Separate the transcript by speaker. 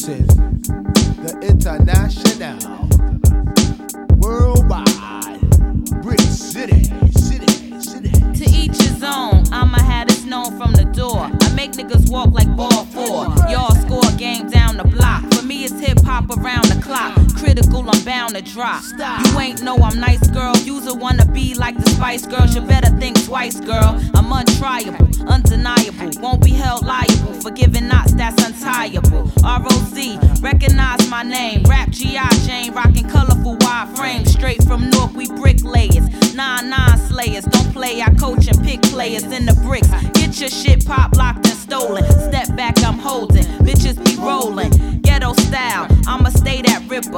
Speaker 1: Introducing the international, worldwide, Brick City.
Speaker 2: To each his own, I'ma have this known from the door. I make niggas walk like ball 4. Y'all score game down the block. For me it's hip hop around the clock. Critical, I'm bound to drop. You ain't know I'm nice, girl. You'll wanna be like the Spice Girls. You better think twice, girl. I'm untriable, undeniable. Won't be held liable for giving knots that's untiable. R.O.Z. Recognize my name. Rap G.I. Jane, rocking colorful wide frames. Straight from North, we bricklayers. 9-9 slayers. Don't play, I coach and pick players in the bricks. Get your shit pop locked and stolen. Step back, I'm holding. Bitches be rolling. Ghetto style, I'ma stay that ripper.